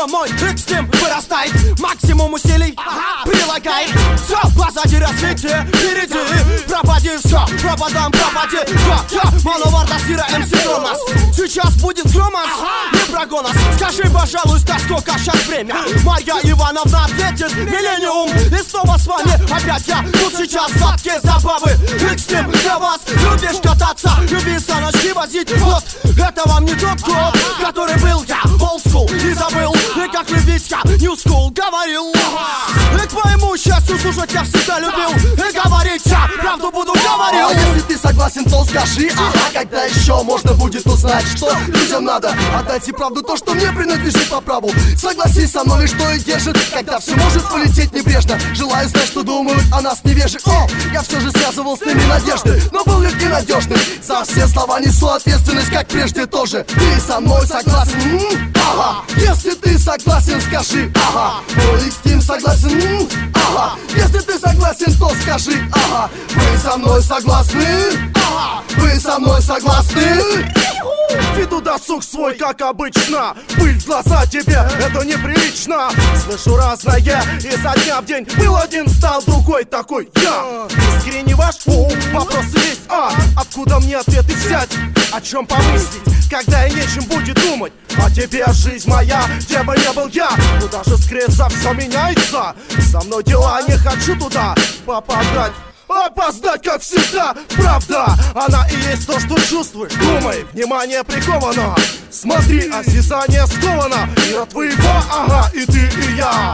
но мой экстрим вырастает. Максимум усилий прилагает. Все, позади развитие, впереди пропади, все, пропадам, пропади. Мановарда, Сира, МС Тонас. Сейчас будет громос, не прогонос. Скажи, пожалуйста, сколько сейчас время? Марья Ивановна ответит миллениум. И снова с вами опять я. Тут сейчас сладкие забавы. Экстрим для вас. Любишь кататься, люби саночки возить. Вот, это вам не тот код, который был я. Old school, не забыл. И как любить я, new school, говорил. И к моему счастью слушать я всегда любил. И говорить я правду буду говорил. А если ты согласен, то скажи, ага, когда еще можно будет узнать, что людям надо отдать и правду то, что мне принадлежит по праву. Согласись со мной, что и держит, когда все может полететь небрежно. Желаю знать, что думают о нас невежи. О, я все же связывал с ними надежды, но был ведь ненадежный. За все слова несу ответственность, как прежде тоже. Ты со мной согласен? Ага. Если ты согласен, скажи, ага. Ой, с ним согласен? Ага. Если ты согласен, то скажи, ага. Вы со мной согласны? Ага. Вы со мной согласны? Веду досуг свой, как обычно. Пыль в глаза тебе, это неприлично. Слышу разное, изо дня в день. Был один, стал другой такой я. Искренне ваш вопросы есть, откуда мне ответы взять? О чем помыслить, когда и нечем будет думать? А тебе жизнь моя, где бы не был я. Куда же скрыться, все меняется. Со мной дела, не хочу туда попадать. Опоздать, как всегда, правда. Она и есть то, что чувствуешь. Думай, внимание приковано. Смотри, осязание сковано. Мира твоего, ага, и ты, и я.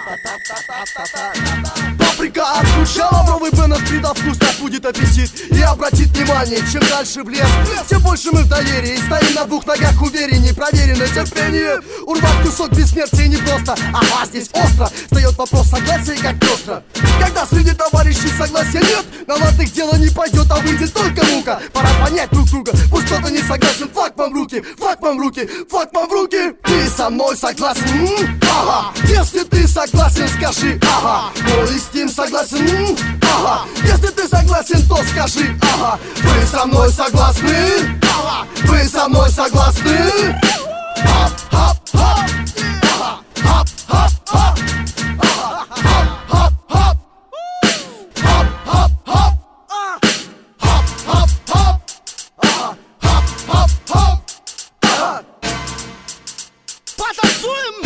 Паприка отзвучала, бровый Беннет придав вкус, так будет аппетит. И обратит внимание, чем дальше в лес, тем больше мы в доверии. Стоим на двух ногах уверенней, проверено терпение. Урвать кусок бессмертия непросто, ага, здесь остро. Встает вопрос согласия, как пестро. Когда среди товарищей согласия нет, на латых дело не пойдет, а выйдет только мука. Пора понять друг друга, пусть кто-то не согласен. Флаг вам в руки, флаг вам в руки, флаг вам в руки. Ты со мной согласен? Ага. Если ты согласен, скажи, ага. Ой, с ним согласен? Ага. Если ты согласен, то скажи, ага. Вы со мной согласны? Ага. Вы со мной согласны? Хап-хап-хап. Ага. Хап-хап-хап. Ага. Хап-хап-хап. Хап-хап-хап. Хап-хап-хап. Ага. Хап-хап-хап. Ага. Потанцуем!